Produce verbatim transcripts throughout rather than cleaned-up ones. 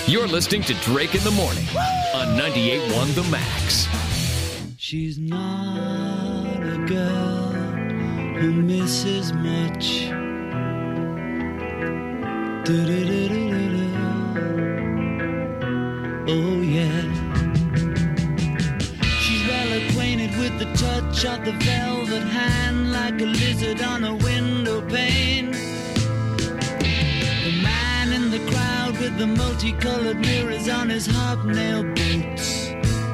You're listening to Drake in the Morning on ninety-eight point one The Max. She's not a girl who misses much. Do-do-do-do-do-do. Oh, yeah. She's well acquainted with the touch of the velvet hand, like a lizard on a window pane. The man in the crowd with the multicolored mirrors on his hobnail boots,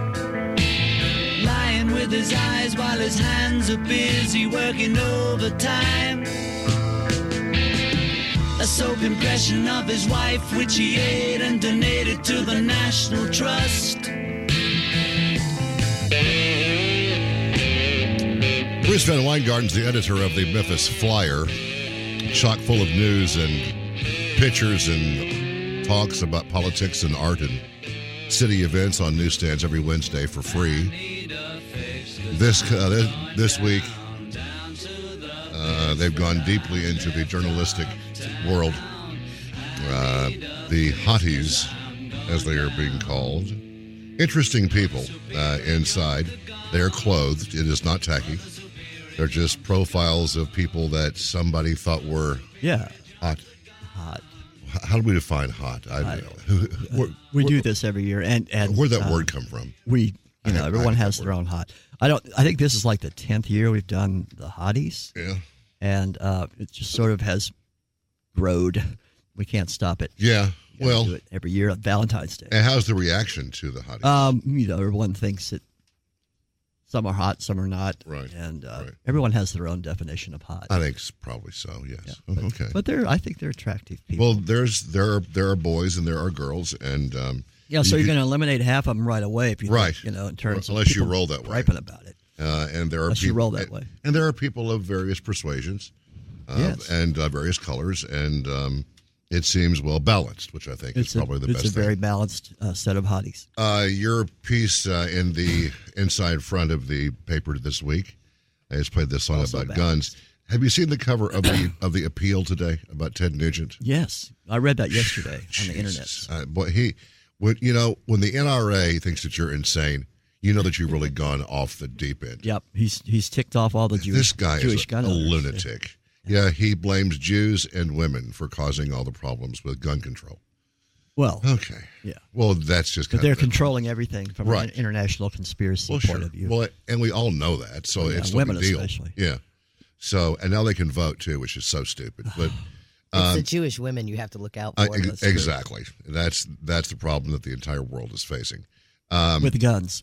lying with his eyes while his hands are busy working overtime. A soap impression of his wife, which he ate and donated to the National Trust. Bruce Van Weingarten's the editor of the Memphis Flyer, chock full of news and pictures and talks about politics and art and city events on newsstands every Wednesday for free. This uh, this, this week, uh, they've gone deeply into the journalistic world. Uh, the hotties, as they are being called. Interesting people uh, inside. They are clothed. It is not tacky. They're just profiles of people that somebody thought were yeah hot. Hot. How do we define hot? I don't know. Where, we where, do this every year, and, and where'd that uh, word come from? We, you know, I, everyone I has their own hot. I don't. I think this is like the tenth year we've done the hotties. Yeah, and uh, it just sort of has growed. We can't stop it. Yeah, we well, do it every year on Valentine's Day. And how's the reaction to the hotties? Um, you know, everyone thinks that some are hot, some are not, right? And uh, right. everyone has their own definition of hot. I think probably so. Yes. Yeah, but, okay. But they're, I think they're attractive people. Well, there's there are there are boys and there are girls, and um, yeah. So you you're could, going to eliminate half of them right away if you right. think, you know, in terms well, of unless you roll that way, griping about it. Uh, and there are unless people, you roll that and, way, and there are people of various persuasions, uh, yes. and uh, various colors, and um, it seems well balanced, which I think it's is probably a, the it's best. It's a very thing. balanced uh, set of hotties. Uh, your piece uh, in the inside front of the paper this week has played this song Also about balanced. guns. Have you seen the cover of the of the Appeal today about Ted Nugent? Yes, I read that yesterday on Jesus. the internet. Uh, boy, he, when you know, when the N R A thinks that you're insane, you know that you've really gone off the deep end. Yep, he's he's ticked off all the Jewish. This guy Jewish is a, gun a owners. lunatic. Yeah. yeah, he blames Jews and women for causing all the problems with gun control. Well, okay, yeah. Well, that's just because kind they're of controlling everything from right. an international conspiracy well, point sure. of view. Well, and we all know that, so well, yeah, it's no women big deal. especially. Yeah. So, and now they can vote too, which is so stupid. But it's um, the Jewish women you have to look out for. I, ex- exactly. That's that's the problem that the entire world is facing. Um, with guns.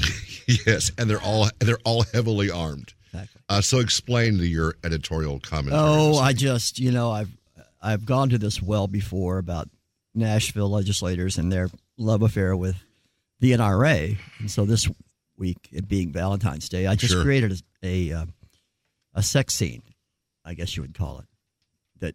Yes, and they're all they're all heavily armed. Exactly. Uh, so explain to your editorial commentary. Oh, I just you know I've I've gone to this well before about Nashville legislators and their love affair with the N R A, and so this week, it being Valentine's Day, I just sure. created a a, uh, a sex scene, I guess you would call it, that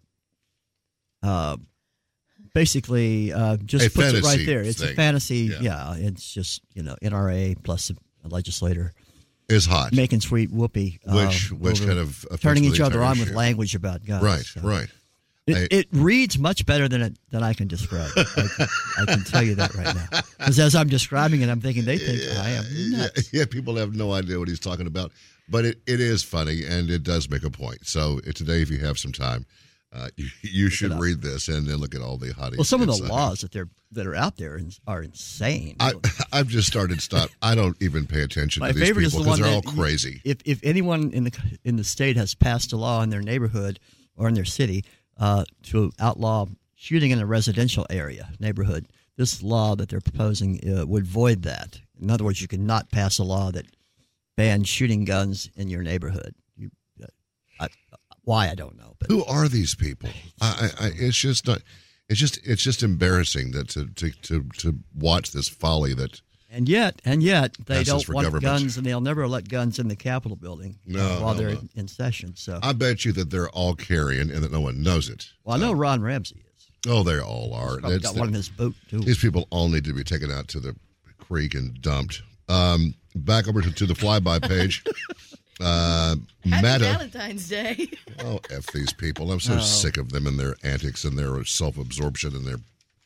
uh, basically uh, just a puts it right there. It's thing. a fantasy. Yeah. yeah, it's just you know N R A plus a legislator. Is hot, making sweet whoopee, which uh, which kind of turning each other on issue. with language about guns. Right, so. right. It, I, it reads much better than it than I can describe. I can, I can tell you that right now. Because as I'm describing it, I'm thinking they think yeah, I am nuts. Yeah, yeah, people have no idea what he's talking about, but it, it is funny and it does make a point. So uh, today, if you have some time, uh, you, you should read this and then look at all the hotties. Well, some of the inside. laws that they're that are out there are insane. I, I've just started stop. I don't even pay attention My to these favorite people is the one because they're all that crazy. If if anyone in the in the state has passed a law in their neighborhood or in their city uh, to outlaw shooting in a residential area neighborhood, this law that they're proposing uh, would void that. In other words, you cannot pass a law that bans shooting guns in your neighborhood. You, uh, I, why I don't know. But who are these people? I, I, it's just not. It's just it's just embarrassing that to to to, to watch this folly that. And yet, and yet, they don't want government. guns, and they'll never let guns in the Capitol building no, uh, while no, they're no. in session. So I bet you that they're all carrying and that no one knows it. Well, I know um, Ron Ramsey is. Oh, they all are. He's probably It's got the, one in his boat too. These people all need to be taken out to the creek and dumped. Um, back over to, to the flyby page. Uh, Happy Meta. Valentine's Day. Oh, F these people. I'm so Oh. sick of them and their antics and their self-absorption and their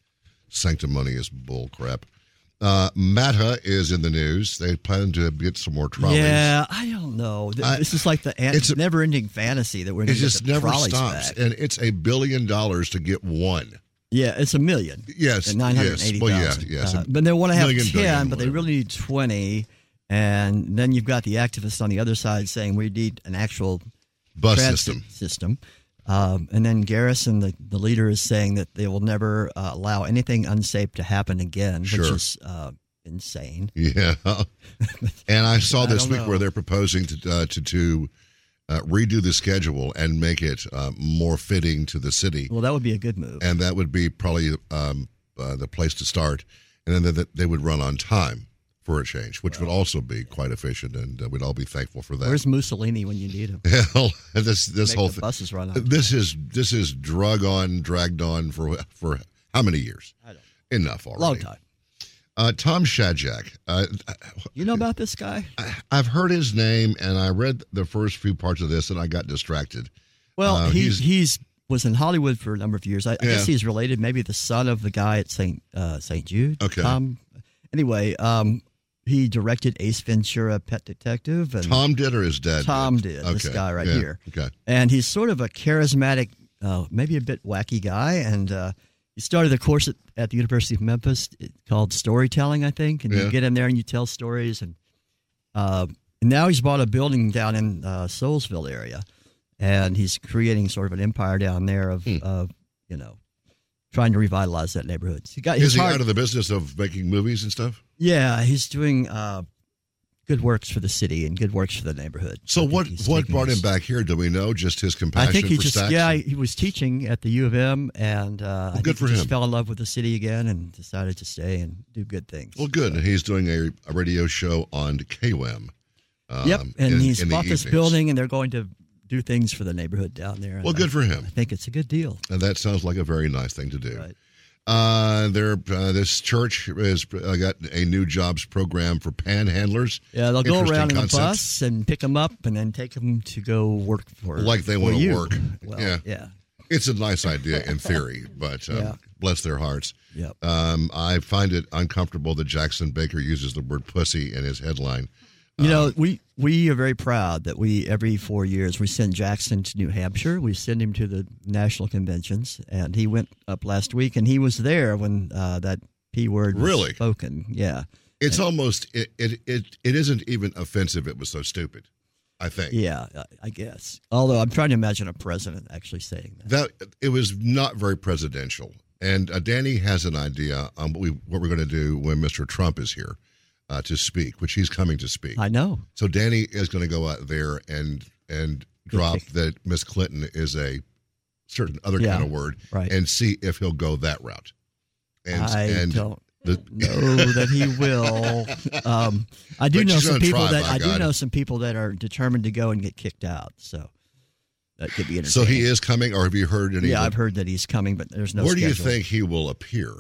sanctimonious bull crap. Uh, Mata is in the news. They plan to get some more trolleys. Yeah, I don't know. Th- I- this is like the an- it's a- never-ending fantasy that we're It going to get just the never trolleys stops, back. and it's a billion dollars to get one. Yeah, it's a million. Yes, And nine hundred eighty thousand. yes. Well, yeah, yes. Uh, but they want to have Million, ten, billion, but they whatever. really need twenty. And then you've got the activists on the other side saying we need an actual Bus transit system. system. Um, and then Garrison, the, the leader, is saying that they will never uh, allow anything unsafe to happen again, which Sure. is uh, insane. Yeah, and I saw I this don't week know. where they're proposing to uh, to to uh, redo the schedule and make it uh, more fitting to the city, Well, that would be a good move. and that would be probably um, uh, the place to start. And then they, they would run on time for a change, which would also be quite efficient, and uh, we'd all be thankful for that. Where's Mussolini when you need him? Hell, this this Make whole the thing. buses run on. This is this is drug on, dragged on for for how many years? I don't Enough already. Long time. Uh, Tom Shadjack. Uh, You know about this guy? I, I've heard his name, and I read the first few parts of this, and I got distracted. Well, Uh, he he's- he's was in Hollywood for a number of years. I, I Yeah. guess he's related, maybe the son of the guy at Saint uh, Saint Jude. Okay. Um, anyway, um, he directed Ace Ventura: Pet Detective, and Tom did, or his dad? Tom did. did, this guy right yeah, here. Okay. and he's sort of a charismatic, uh, maybe a bit wacky guy. And uh, he started a course at, at the University of Memphis called storytelling, I think. And Yeah. you get in there and you tell stories. And, uh, and now he's bought a building down in uh, Soulsville area, and he's creating sort of an empire down there of, Hmm. of you know, trying to revitalize that neighborhood. So he got, Is his he heart- out of the business of making movies and stuff? Yeah, he's doing uh, good works for the city and good works for the neighborhood. So I think what he's what taking brought him his- back here? Do we know? Just his compassion I think he for just Stax? yeah he was teaching at the U of M, and uh, I good think for he just him. fell in love with the city again and decided to stay and do good things. Well, good. And he's doing a, a radio show on K W E M. Um, Yep, and in- he's in the bought this evenings. building, and they're going to do things for the neighborhood down there. and Well, good I, for him. I think it's a good deal. And that sounds like a very nice thing to do. Right. Uh, there, uh, this church has uh, got a new jobs program for panhandlers. Yeah, they'll go Interesting around in a concept. bus and pick them up, and then take them to go work for Like they for wanna you. work. Well, Yeah. yeah, It's a nice idea in theory, but um, Yeah. bless their hearts. Yep. Um, I find it uncomfortable that Jackson Baker uses the word pussy in his headline. You know, we, we are very proud that we, every four years, we send Jackson to New Hampshire. We send him to the national conventions, and he went up last week, and he was there when uh, that P word was Really? spoken. Yeah. It's almost, it, it, it, it isn't even offensive. It was so stupid, I think. Yeah, I- I guess. Although I'm trying to imagine a president actually saying that. That it was not very presidential. And uh, Danny has an idea on what, we, what we're going to do when Mister Trump is here uh, to speak, which he's coming to speak. I know. So Danny is going to go out there and and drop pick. that Miss Clinton is a certain other Yeah, kind of word, right. and see if he'll go that route. And I and don't the, know that he will. Um, I do But know she's some gonna people try, that by I do God. know some people that are determined to go and get kicked out. So that could be so entertaining. he is coming, or have you heard any? Yeah, of I've heard that he's coming, but there's no. Where do you schedule. think he will appear?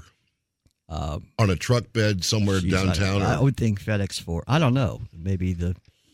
Uh, On a truck bed somewhere Jeez, I- downtown? I, or- would think FedEx Forum. I don't know. Maybe the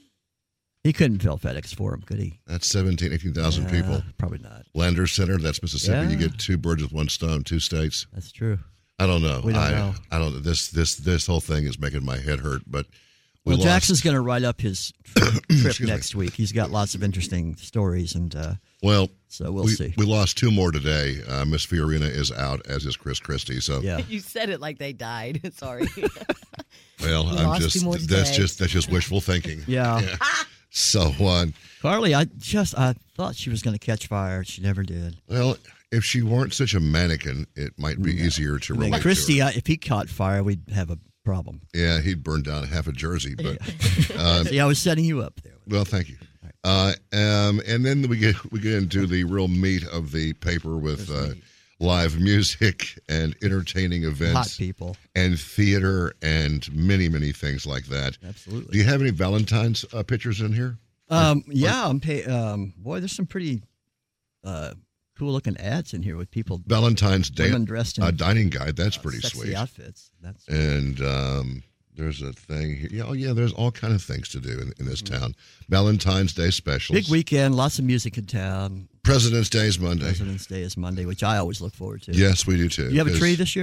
he couldn't fill FedEx Forum, could he? That's seventeen, eighteen thousand Uh, people. Probably not. Landers Center, that's Mississippi. You Yeah. get two birds with one stone, two states. That's true. I don't know. We don't I, know. I don't know. This this this whole thing is making my head hurt. But we Well, lost. Jackson's going to write up his trip, trip Excuse me. next week. He's got lots of interesting stories, and uh, Well, so we'll we, see. we lost two more today. Uh, Miss Fiorina is out, as is Chris Christie. So, Yeah. You said it like they died. Sorry. well, We I'm lost just two more that's today. just that's just wishful thinking. Yeah. So, uh, Carly, I just I thought she was going to catch fire. She never did. well, if she weren't such a mannikin, it might be easier to And then relate Christy, to her. I, if he caught fire, we'd have a problem. Yeah, he'd burn down half a jersey. But uh, See, I was setting you up there. well, thank you. Uh, um, and then we get we get into the real meat of the paper with uh, live music and entertaining Hot events people. and theater and many many things like that. Absolutely. Do you have any Valentine's uh, pictures in here? Um, yeah, I'm pay, um, boy, there's some pretty uh, cool looking ads in here with people, Valentine's Day women dressed in uh, dining guide. That's pretty sexy sweet. outfits. That's And um, there's a thing here. Yeah, oh yeah, there's all kind of things to do in, in this Mm-hmm. town. Valentine's Day specials. big weekend, lots of music in town. President's Day is Monday. President's Day is Monday, which I always look forward to. Yes, we do too. You have a 'cause tree this year?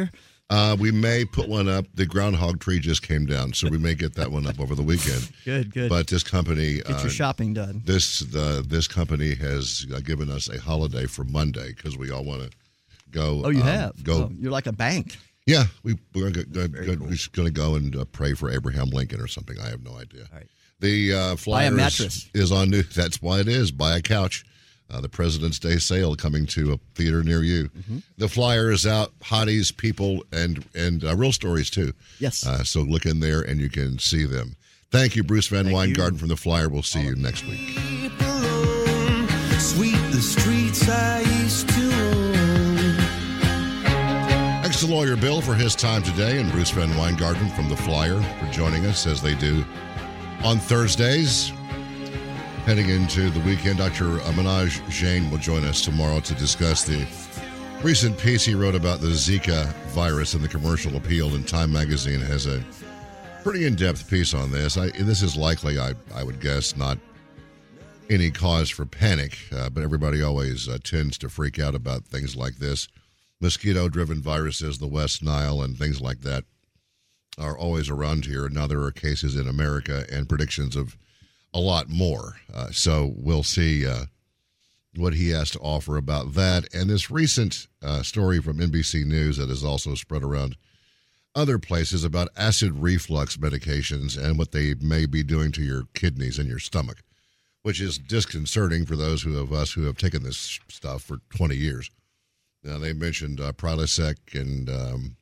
Uh, we may put one up. The groundhog tree just came down, so we may get that one up over the weekend. Good, good. But this company, Get your uh, shopping done. This the this company has uh, given us a holiday for Monday because we all want to go. Oh, you um, have? Go. Oh, you're like a bank. Yeah, we we're going to go, cool. we're going to go and uh, pray for Abraham Lincoln or something. I have no idea. All right. The uh, flyer Buy a is- mattress. Is, on new. That's why it is. Buy a couch. Uh, the President's Day sale coming to a theater near you. Mm-hmm. The flyer is out. Hotties, people, and and uh, real stories too. Yes. Uh, so look in there and you can see them. Thank you, Bruce Van Thank Weingarten you. from the flyer. We'll see you next week. Sweep the streets I used to own. Thanks to Lawyer Bill for his time today and Bruce Van Weingarten from the flyer for joining us as they do on Thursdays. Heading into the weekend, Doctor Manoj Jain will join us tomorrow to discuss the recent piece he wrote about the Zika virus in the Commercial Appeal, and Time Magazine has a pretty in-depth piece on this. I, this is likely, I, I would guess, not any cause for panic, uh, but everybody always uh, tends to freak out about things like this. Mosquito-driven viruses, the West Nile, and things like that are always around here, and now there are cases in America and predictions of a lot more. Uh, so we'll see uh, what he has to offer about that. And this recent uh, story from N B C News that has also spread around other places about acid reflux medications and what they may be doing to your kidneys and your stomach, which is disconcerting for those who of us who have taken this stuff for twenty years. Now, they mentioned uh, Prilosec and um,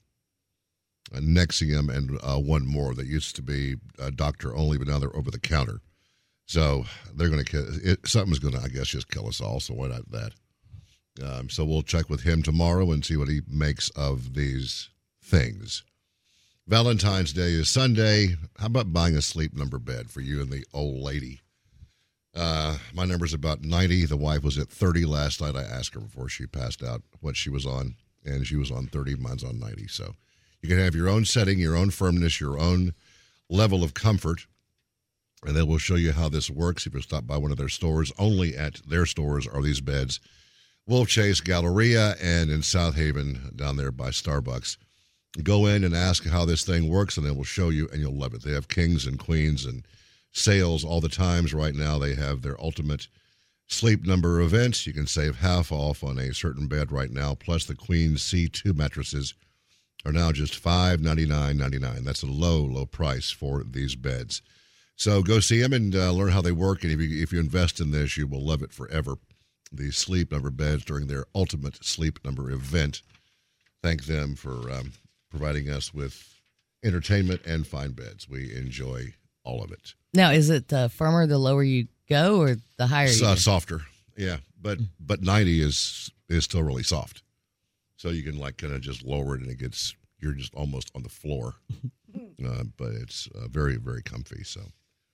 Nexium and uh, one more that used to be uh, doctor only, but now they're over the counter. So they're going to, something's going to, I guess, just kill us all. So why not that? Um, so we'll check with him tomorrow and see what he makes of these things. Valentine's Day is Sunday. How about buying a sleep number bed for you and the old lady? Uh, my number's about ninety. The wife was at thirty last night. I asked her before she passed out what she was on, and she was on thirty. Mine's on ninety. So you can have your own setting, your own firmness, your own level of comfort. And then we'll show you how this works if you stop by one of their stores. Only at their stores are these beds. Wolf Chase Galleria and in South Haven down there by Starbucks. Go in and ask how this thing works, and then we'll show you, and you'll love it. They have kings and queens and sales all the times. Right now they have their ultimate sleep number events. You can save half off on a certain bed right now, plus the Queen C two mattresses are now just five ninety-nine ninety-nine. That's a low, low price for these beds. So go see them and uh, learn how they work. And if you, if you invest in this, you will love it forever. The Sleep Number beds during their ultimate Sleep Number event. Thank them for um, providing us with entertainment and fine beds. We enjoy all of it. Now, is it uh, firmer the lower you go or the higher you So, go? softer, yeah. But but ninety is is still really soft. So you can like kind of just lower it and it gets, you're just almost on the floor. uh, but it's uh, very, very comfy. So.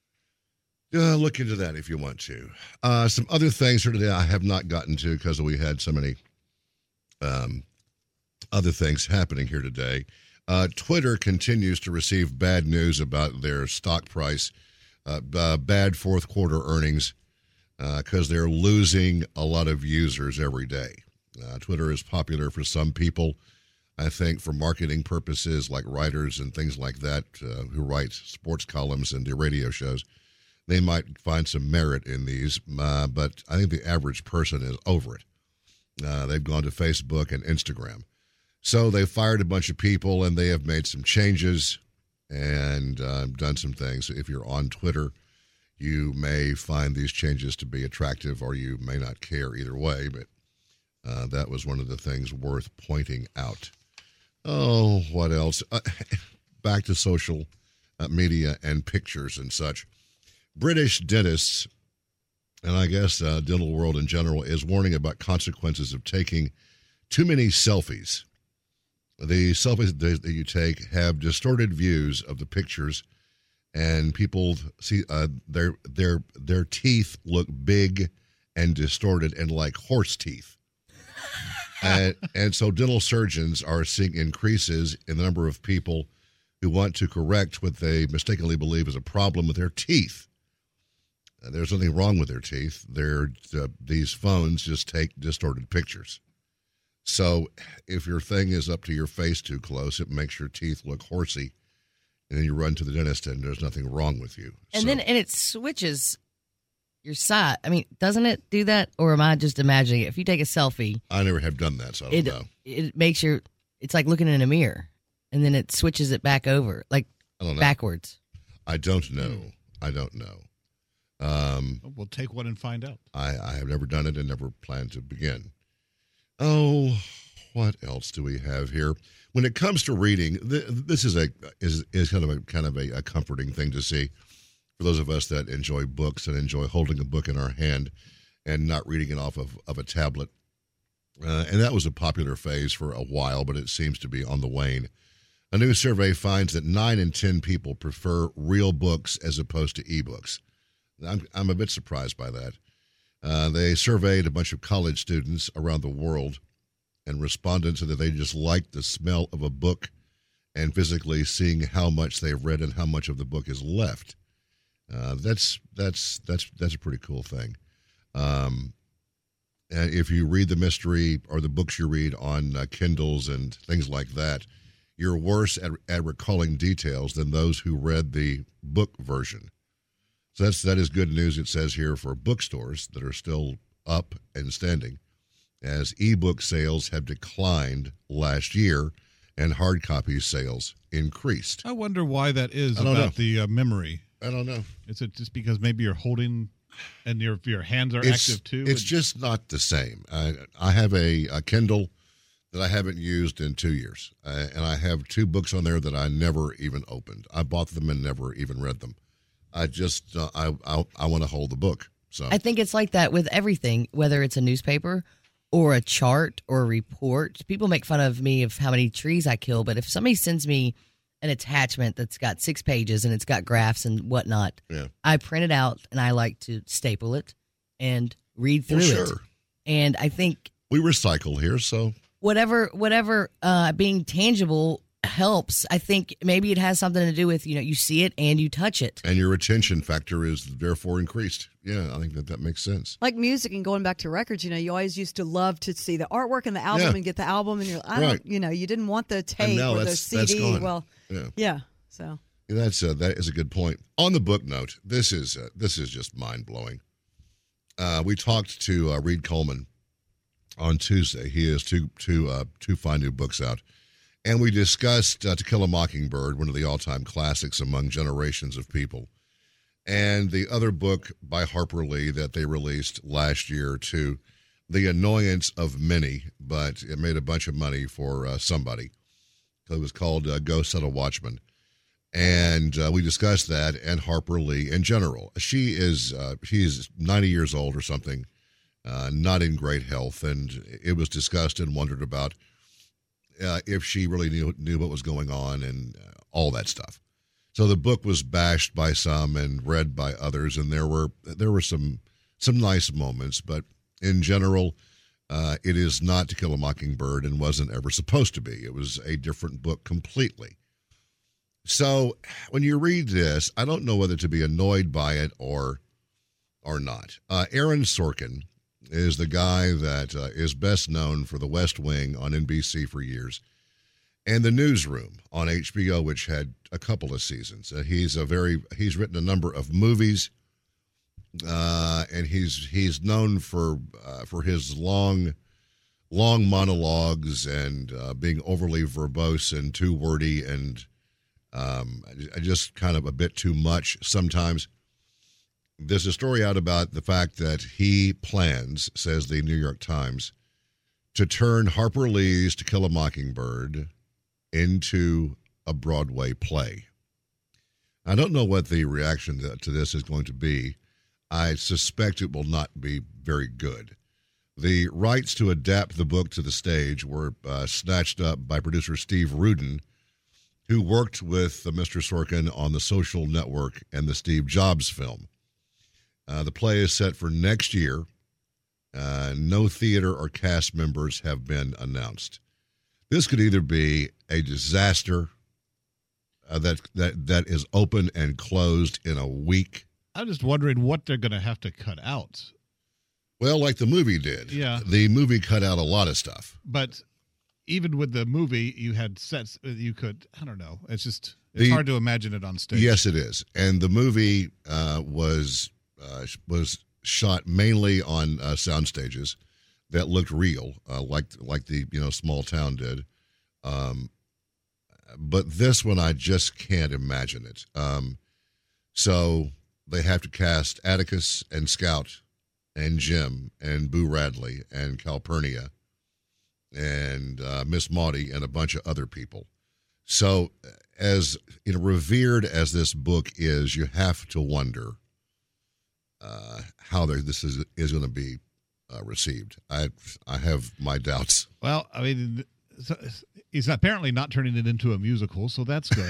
Uh, look into that if you want to. Uh, some other things here today I have not gotten to because we had so many um, other things happening here today. Uh, Twitter continues to receive bad news about their stock price, uh, uh, bad fourth quarter earnings, because uh, they're losing a lot of users every day. Uh, Twitter is popular for some people, I think, for marketing purposes, like writers and things like that uh, who write sports columns and do radio shows. They might find some merit in these, uh, but I think the average person is over it. Uh, they've gone to Facebook and Instagram. So they fired a bunch of people, and they have made some changes and uh, done some things. If you're on Twitter, you may find these changes to be attractive, or you may not care either way, but uh, that was one of the things worth pointing out. Oh, what else? Uh, back to social uh, media and pictures and such. British dentists, and I guess uh, dental world in general, is warning about consequences of taking too many selfies. The selfies that you take have distorted views of the pictures, and people see uh, their their their teeth look big and distorted and like horse teeth. and, and so dental surgeons are seeing increases in the number of people who want to correct what they mistakenly believe is a problem with their teeth. There's nothing wrong with their teeth. They're, uh, these phones just take distorted pictures. So if your thing is up to your face too close, it makes your teeth look horsey, and then you run to the dentist, and there's nothing wrong with you. And So- then and it switches your side. I mean, doesn't it do that, or am I just imagining it? If you take a selfie, I never have done that, so I don't it know. it makes your it's like looking in a mirror, and then it switches it back over, like I don't know. backwards. I don't know. I don't know. Um, We'll take one and find out. I, I have never done it and never plan to begin. Oh, what else do we have here? When it comes to reading, th- this is a is is kind of a kind of a, a comforting thing to see for those of us that enjoy books and enjoy holding a book in our hand and not reading it off of, of a tablet. Uh, and that was a popular phase for a while, but it seems to be on the wane. A new survey finds that nine in ten people prefer real books as opposed to ebooks. I'm I'm a bit surprised by that. Uh, they surveyed a bunch of college students around the world, and respondents said that they just liked the smell of a book and physically seeing how much they've read and how much of the book is left. Uh, that's that's that's that's a pretty cool thing. Um, and if you read the mystery or the books you read on uh, Kindles and things like that, you're worse at, at recalling details than those who read the book version. So that's that is good news, it says here, for bookstores that are still up and standing, as ebook sales have declined last year and hard copy sales increased. I wonder why that is I don't about know. the uh, memory. I don't know. Is it just because maybe you're holding and your your hands are It's, active too? it's And- just not the same. I, I have a, a Kindle that I haven't used in two years, uh, and I have two books on there that I never even opened. I bought them and never even read them. I just uh, I I, I want to hold the book. So I think it's like that with everything, whether it's a newspaper or a chart or a report. People make fun of me of how many trees I kill, but if somebody sends me an attachment that's got six pages and it's got graphs and whatnot, yeah, I print it out and I like to staple it and read through well, it. sure. And I think We recycle here, so whatever whatever uh, being tangible helps. I think maybe it has something to do with, you know, you see it and you touch it. and your attention factor is therefore increased. Yeah, I think that that makes sense. Like music and going back to records, you know, you always used to love to see the artwork and the album Yeah. and get the album, and you're, I Right. don't, you know, you didn't want the tape now or the that's- C that's D. gone. Well, Yeah, yeah. So Yeah, that's uh, that is a good point. On the book note, this is uh, this is just mind blowing. Uh, we talked to uh, Reed Coleman on Tuesday. He has two two uh, two fine new books out, and we discussed uh, To Kill a Mockingbird, one of the all time classics among generations of people, and the other book by Harper Lee that they released last year, to The Annoyance of Many, but it made a bunch of money for uh, somebody. It was called uh, Go Set a Watchman. And uh, we discussed that and Harper Lee in general. She is uh, she is ninety years old or something, uh, not in great health, and it was discussed and wondered about uh, if she really knew knew what was going on and uh, all that stuff. So the book was bashed by some and read by others, and there were there were some some nice moments, but in general, uh, it is not To Kill a Mockingbird and wasn't ever supposed to be. It was a different book completely. So when you read this, I don't know whether to be annoyed by it or or not. Uh, Aaron Sorkin is the guy that uh, is best known for The West Wing on N B C for years, and The Newsroom on H B O, which had a couple of seasons. Uh, he's a very he's written a number of movies, uh, and he's he's known for uh, for his long long monologues and uh, being overly verbose and too wordy and. Um, just kind of a bit too much sometimes. There's a story out about the fact that he plans, says the New York Times, to turn Harper Lee's To Kill a Mockingbird into a Broadway play. I don't know what the reaction to this is going to be. I suspect it will not be very good. The rights to adapt the book to the stage were uh, snatched up by producer Steve Rudin, who worked with uh, Mister Sorkin on The Social Network and the Steve Jobs film. Uh, the play is set for next year. Uh, no theater or cast members have been announced. This could either be a disaster uh, that that that is open and closed in a week. I'm just wondering what they're going to have to cut out. Well, like the movie did. Yeah. The movie cut out a lot of stuff. But even with the movie, you had sets that you could, I don't know. It's just, it's The- hard to imagine it on stage. Yes, it is. And the movie uh, was uh, was shot mainly on uh, sound stages that looked real, uh, like like the you know small town did. Um, but this one, I just can't imagine it. Um, so they have to cast Atticus and Scout and Jim and Boo Radley and Calpurnia and uh, Miss Maudie and a bunch of other people. So as you know, revered as this book is, you have to wonder uh, how there, this is is going to be uh, received. I I have my doubts. Well, I mean, he's apparently not turning it into a musical, so that's good.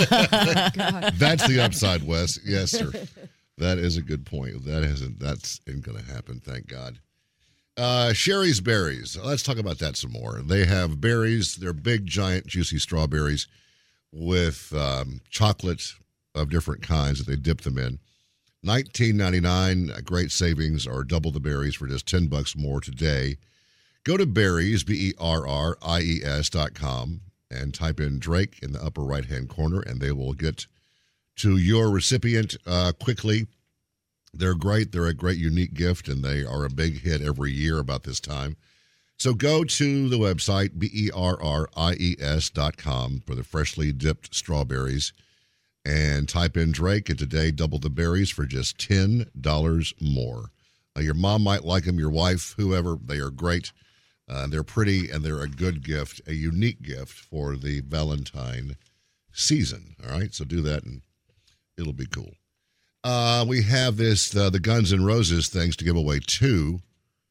That's the upside, Wes. Yes, sir. That is a good point. That isn't. That's ain't going to happen. Thank God. Uh, Sherry's Berries. Let's talk about that some more. They have berries. They're big, giant, juicy strawberries with um, chocolate of different kinds that they dip them in. nineteen ninety-nine. A great savings, or double the berries for just ten bucks more today. Go to Berries, B E R R I E S dot com, and type in Drake in the upper right-hand corner, and they will get to your recipient uh, quickly. They're great. They're a great, unique gift, and they are a big hit every year about this time. So go to the website, B E R R I E S dot com, for the freshly dipped strawberries, and type in Drake, and today double the berries for just ten dollars more. Uh, your mom might like them, your wife, whoever. They are great. Uh, they're pretty, and they're a good gift, a unique gift for the Valentine season. All right, so do that, and it'll be cool. Uh, we have this, uh, the Guns N' Roses things to give away too.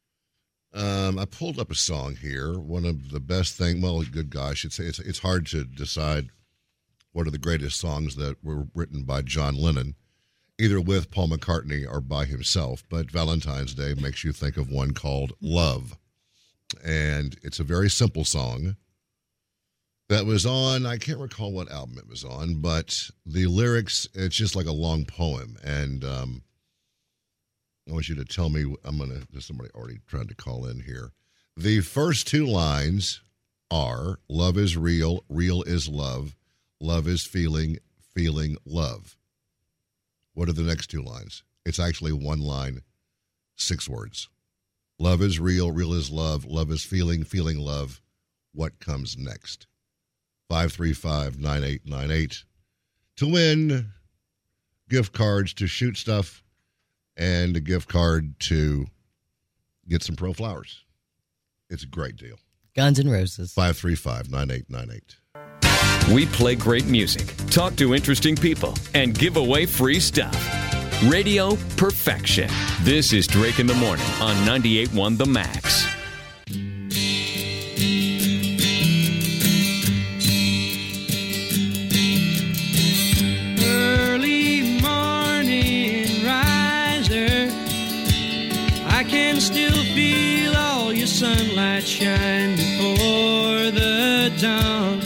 Um, I pulled up a song here. One of the best thing, well, good gosh, it's, it's, it's hard to decide what are the greatest songs that were written by John Lennon, either with Paul McCartney or by himself. But Valentine's Day makes you think of one called Love. And it's a very simple song that was on, I can't recall what album it was on, but the lyrics, it's just like a long poem. And um, I want you to tell me, I'm going to, there's somebody already trying to call in here. The first two lines are, love is real, real is love, love is feeling, feeling love. What are the next two lines? It's actually one line, six words. Love is real, real is love, love is feeling, feeling love. What comes next? five three five, nine eight nine eight to win gift cards to Shoot Stuff and a gift card to get some Pro Flowers. It's a great deal. Guns N' Roses. five three five, nine eight nine eight. We play great music, talk to interesting people, and give away free stuff. Radio Perfection. This is Drake in the Morning on ninety-eight point one The Max. Early morning riser, I can still feel all your sunlight shine before the dawn.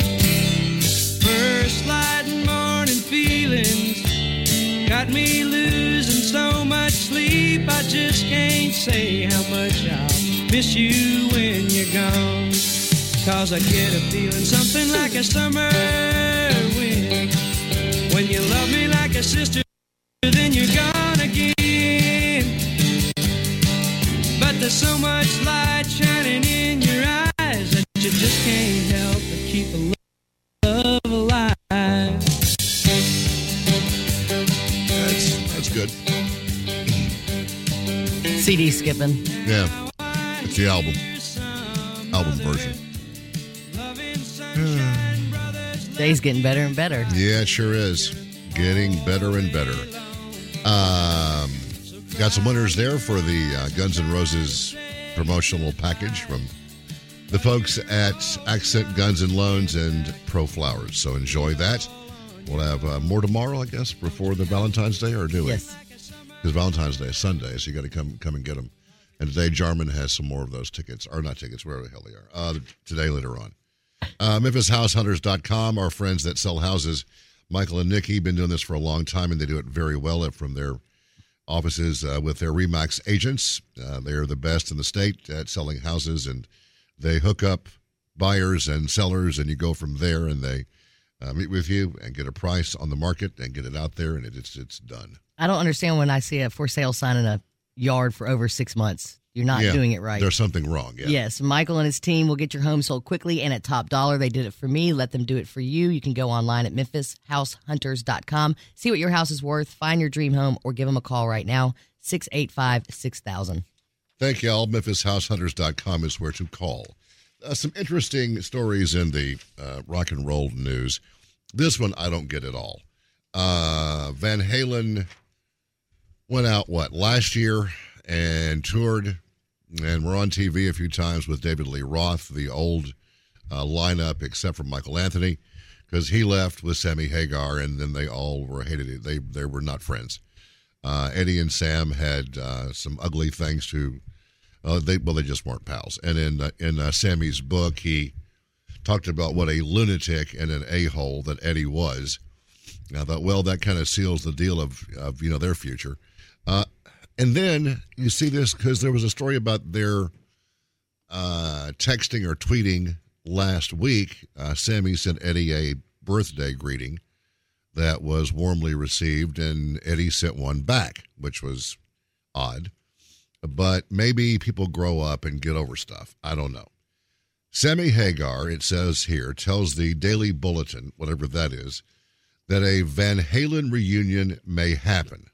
First light morning feelings got me losing so much sleep. I just can't say how much I'll miss you when you're gone. Cause I get a feeling something like a summer wind. When you love me like a sister, then you're gone again. But there's so much light shining in your eyes that you just can't help but keep a love alive. That's, that's good. C D skipping. Yeah, it's the album. Album version. Day's getting better and better. Yeah, it sure is. Getting better and better. Um, got some winners there for the uh, Guns N' Roses promotional package from the folks at Accent Guns and Loans and Pro Flowers. So enjoy that. We'll have uh, more tomorrow, I guess, before the Valentine's Day, or do we? Yes. Because Valentine's Day is Sunday, so you got to come come and get them. And today, Jarman has some more of those tickets, or not tickets, wherever the hell they are. Uh, today, later on. Uh, Memphis House Hunters dot com, our friends that sell houses. Michael and Nikki been doing this for a long time, and they do it very well from their offices uh, with their RE/MAX agents. Uh, they're the best in the state at selling houses, and they hook up buyers and sellers, and you go from there, and they uh, meet with you and get a price on the market and get it out there, and it, it's it's done. I don't understand when I see a for sale sign in a yard for over six months. You're not Yeah, doing it right. There's something wrong. Yeah. Yes, Michael and his team will get your home sold quickly and at top dollar. They did it for me. Let them do it for you. You can go online at memphis house hunters dot com, see what your house is worth, find your dream home, or give them a call right now, six eight five, six thousand. Thank you all. memphis house hunters dot com is where to call. Uh, some interesting stories in the uh, rock and roll news. This one I don't get at all. Uh, Van Halen went out, what, last year and toured, and we're on T V a few times with David Lee Roth, the old uh, lineup, except for Michael Anthony, because he left with Sammy Hagar, and then they all were hated it. They, they were not friends. Uh, Eddie and Sam had uh, some ugly things to Uh, they well, they just weren't pals. And in uh, in uh, Sammy's book, he talked about what a lunatic and an a-hole that Eddie was. And I thought, well, that kind of seals the deal of, of you know their future. Uh, and then you see this because there was a story about their uh, texting or tweeting last week. Uh, Sammy sent Eddie a birthday greeting that was warmly received, and Eddie sent one back, which was odd. But maybe people grow up and get over stuff. I don't know. Sammy Hagar, it says here, tells the Daily Bulletin, whatever that is, that a Van Halen reunion may happen.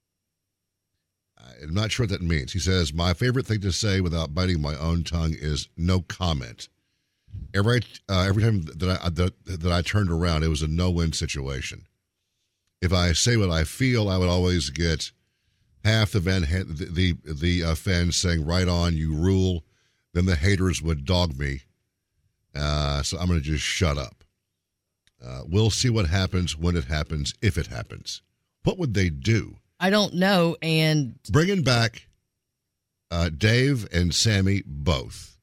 I'm not sure what that means. He says, my favorite thing to say without biting my own tongue is no comment. Every uh, every time that I, that, that I turned around, it was a no-win situation. If I say what I feel, I would always get half the Van the the, the uh, fans saying, right on, you rule. Then the haters would dog me. Uh, so I'm going to just shut up. Uh, we'll see what happens when it happens, if it happens. What would they do? I don't know. And Bringing back uh, Dave and Sammy both.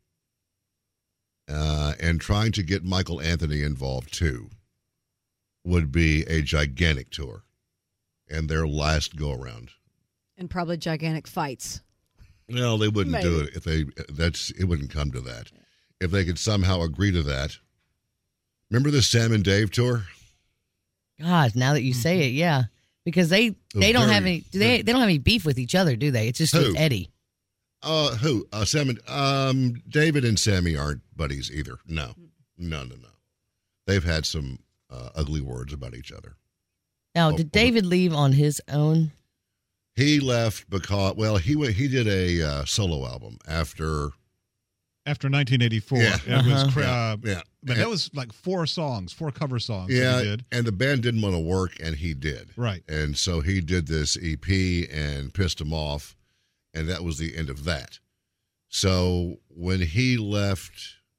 Uh, and trying to get Michael Anthony involved too would be a gigantic tour. And their last go-around. And probably gigantic fights. No, they wouldn't Maybe. do it if they. That's it. Wouldn't come to that. If they could somehow agree to that. Remember the Sam and Dave tour? God, now that you say it, yeah, because they they Oh, don't very have any do they they don't have any beef with each other, do they? It's just Who? with Eddie. Uh, who? Uh, Sam and um, David and Sammy aren't buddies either. No, no, no, no. They've had some uh, ugly words about each other. Now, Oh, did oh. David leave on his own? He left because well, he went. He did a uh, solo album after. After nineteen eighty-four, Yeah. it was Uh-huh. cra- Yeah, uh, yeah. but that was like four songs, four cover songs. that Yeah, he did. and the band didn't want to work, and he did. Right. And so he did this E P and pissed him off, and that was the end of that. So when he left,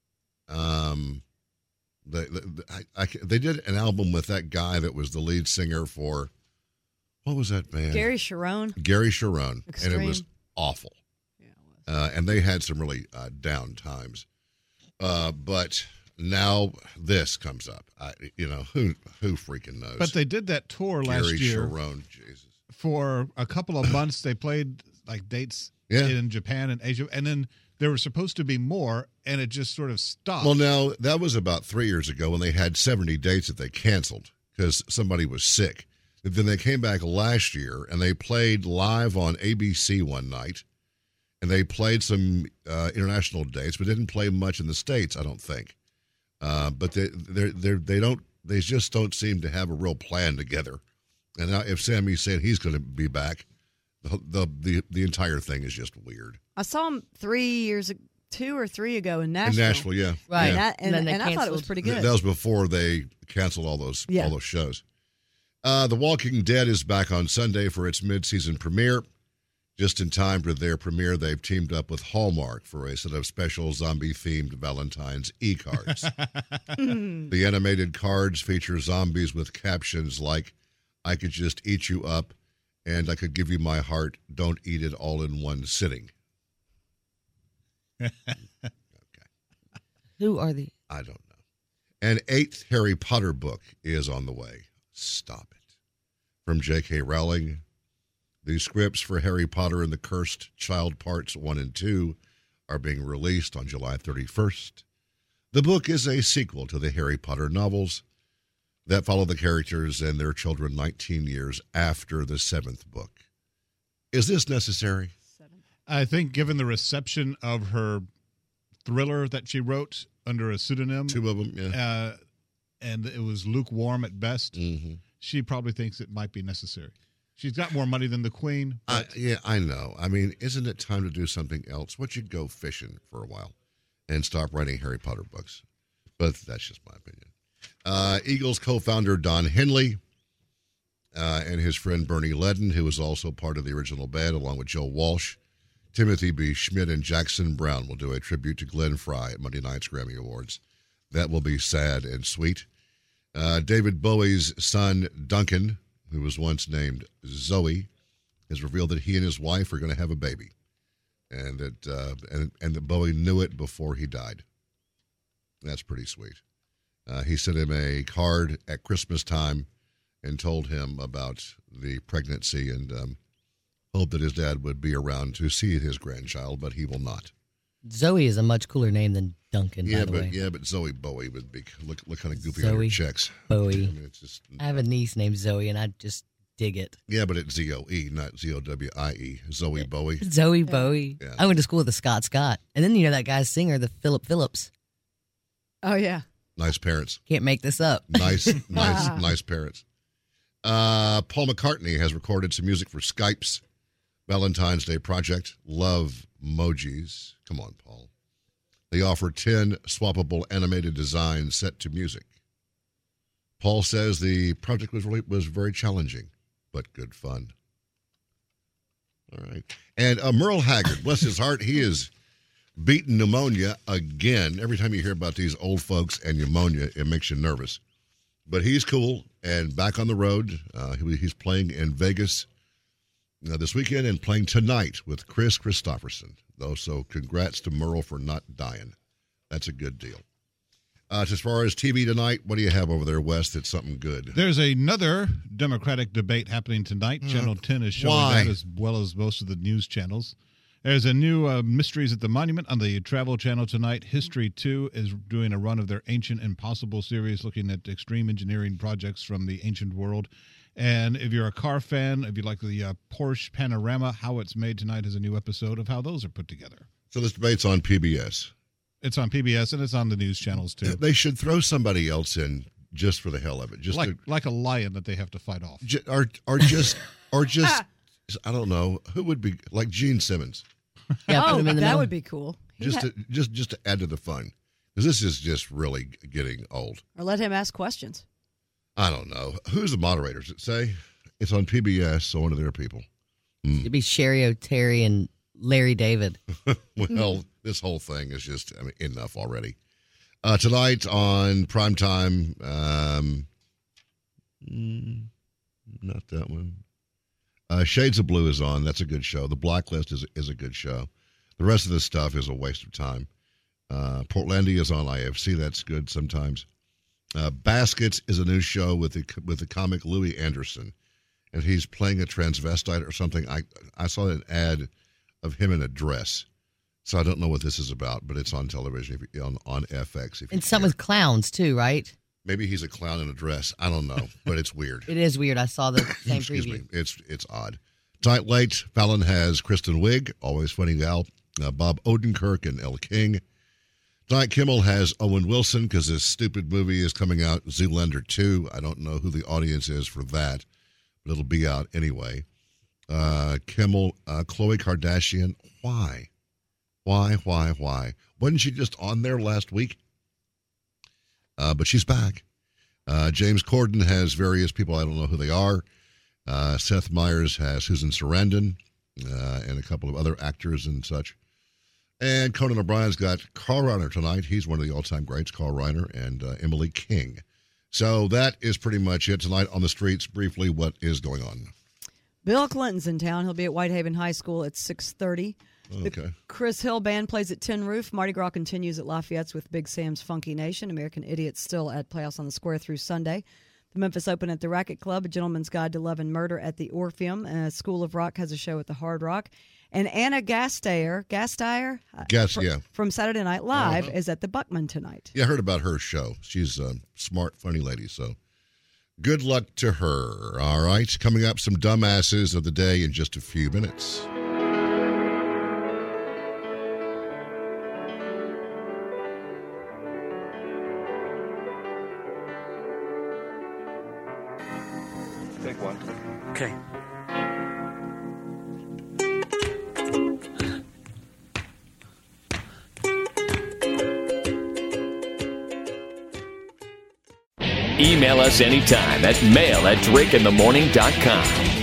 um, the, the, the I, I, they did an album with that guy that was the lead singer for, what was that band? Gary Sharon. Gary Sharon, and it was Extreme. awful. Yeah, it was. Uh, and they had some really uh, down times. Uh, but now this comes up. I, you know, who who freaking knows? But they did that tour last Gary year Sharon, Jesus. for a couple of months. They played like dates Yeah. in Japan and Asia, and then there were supposed to be more, and it just sort of stopped. Well, now, that was about three years ago when they had seventy dates that they canceled because somebody was sick. Then they came back last year, and they played live on A B C one night, and they played some uh, international dates, but didn't play much in the States, I don't think. Uh, but they they they they don't they just don't seem to have a real plan together. And now, if Sammy's saying he's going to be back, the, the the the entire thing is just weird. I saw him three years, ag- two or three ago in In Nashville. Nashville, yeah, Right. And, Yeah. that, and, And then and, they I thought it was canceled. pretty Th- good. That was before they canceled all those Yeah. all those shows. Uh, the Walking Dead is back on Sunday for its mid-season premiere. Just in time for their premiere, they've teamed up with Hallmark for a set of special zombie-themed Valentine's e-cards. The animated cards feature zombies with captions like, I could just eat you up, and I could give you my heart. Don't eat it all in one sitting. Who are the? I don't know. An eighth Harry Potter book is on the way. Stop it. From J K. Rowling. The scripts for Harry Potter and the Cursed Child Parts one and two are being released on July thirty-first. The book is a sequel to the Harry Potter novels that follow the characters and their children nineteen years after the seventh book. Is this necessary? I think given the reception of her thriller that she wrote under a pseudonym, Two of them, yeah. uh, and it was lukewarm at best, Mm-hmm. she probably thinks it might be necessary. She's got more money than the Queen. I, yeah, I know. I mean, isn't it time to do something else? What you go fishing for a while and stop writing Harry Potter books? But that's just my opinion. Uh, Eagles co-founder Don Henley uh, and his friend Bernie Ledden, who was also part of the original band, along with Joe Walsh, Timothy B. Schmidt, and Jackson Brown will do a tribute to Glenn Fry at Monday night's Grammy Awards. That will be sad and sweet. Uh, David Bowie's son, Duncan, who was once named Zoe, has revealed that he and his wife are going to have a baby, and that uh, and and that Bowie knew it before he died. That's pretty sweet. Uh, he sent him a card at Christmas time and told him about the pregnancy and um, hoped that his dad would be around to see his grandchild, but he will not. Zoe is a much cooler name than Duncan, Yeah, by the but way. yeah, but Zoe Bowie would be look look kind of goofy on her Zoe checks. Bowie. I mean, it's just I have a niece named Zoe, and I just dig it. yeah, but it's Z O E, not Z O W I E. Zoe Bowie. Zoe Bowie. Yeah. I went to school with a Scott Scott. And then you know that guy's singer, the Philip Phillips. Oh, yeah. Nice parents. Can't make this up. Nice, nice, nice parents. Uh, Paul McCartney has recorded some music for Skype's Valentine's Day project, Love Emojis. Come on, Paul. They offer ten swappable animated designs set to music. Paul says the project was really was very challenging, but good fun. All right. And uh, Merle Haggard, bless his heart, he is beaten pneumonia again. Every time you hear about these old folks and pneumonia, it makes you nervous. But he's cool and back on the road. Uh, he, he's playing in Vegas uh, this weekend and playing tonight with Chris Christopherson. Though, so congrats to Merle for not dying. That's a good deal. Uh, as far as T V tonight, what do you have over there, Wes, that's something good? There's another Democratic debate happening tonight. Mm. Channel ten is showing Why? that as well as most of the news channels. There's a new uh, Mysteries at the Monument on the Travel Channel tonight. History two is doing a run of their Ancient Impossible series, looking at extreme engineering projects from the ancient world. And if you're a car fan, if you like the uh, Porsche Panorama, How It's Made Tonight is a new episode of how those are put together. So this debate's on P B S. It's on P B S, and it's on the news channels, too. They should throw somebody else in just for the hell of it. Just like to, like a lion that they have to fight off. ju- or, or just, or just, I don't know, who would be, like Gene Simmons. Yeah, put Oh, him in the that middle. would be cool. He Just ha- to, just, just to add to the fun. Because this is just really getting old. or let him ask questions. I don't know. Who's the moderator? Does it say? It's on P B S, so one of their people. It'd be Sherry O'Terry and Larry David. Well, this whole thing is just I mean, enough already. Uh, tonight on primetime, um, mm, not that one. Uh, Shades of Blue is on. That's a good show. The Blacklist is is a good show. The rest of this stuff is a waste of time. Uh, Portlandia is on I F C. That's good sometimes. Uh, Baskets is a new show with the with the comic Louis Anderson, and he's playing a transvestite or something. I I saw an ad of him in a dress, so I don't know what this is about, but it's on television if you, on on F X. If you And some care. with clowns, too, right? Maybe he's a clown in a dress. I don't know, but it's weird. It is weird. I saw the same Excuse preview. me. It's it's odd. Tight late. Fallon has Kristen Wiig, always funny gal. Uh, Bob Odenkirk and Elle King. Tonight Kimmel has Owen Wilson because this stupid movie is coming out, Zoolander two. I don't know who the audience is for that, but it'll be out anyway. Uh, Kimmel, uh, Khloe Kardashian. Why? Why, why, why? Wasn't she just on there last week? Uh, but she's back. Uh, James Corden has various people. I don't know who they are. Uh, Seth Meyers has Susan Sarandon uh, and a couple of other actors and such. And Conan O'Brien's got Carl Reiner tonight. He's one of the all-time greats, Carl Reiner, and uh, Emily King. So that is pretty much it tonight on the streets. Briefly, what is going on? Bill Clinton's in town. He'll be at Whitehaven High School at six thirty. Okay. The Chris Hill Band plays at Tin Roof. Mardi Gras continues at Lafayette's with Big Sam's Funky Nation. American Idiot's still at Playhouse on the Square through Sunday. The Memphis Open at the Racquet Club, A Gentleman's Guide to Love and Murder at the Orpheum. Uh, School of Rock has a show at the Hard Rock. And Anna Gasteyer, Gasteyer? Gas, fr- yeah. From Saturday Night Live Uh-huh. is at the Buckman tonight. Yeah, I heard about her show. She's a smart, funny lady, so good luck to her. All right, coming up, some dumbasses of the day in just a few minutes. Take one. Okay. Email us anytime at mail at drake in the morning dot com.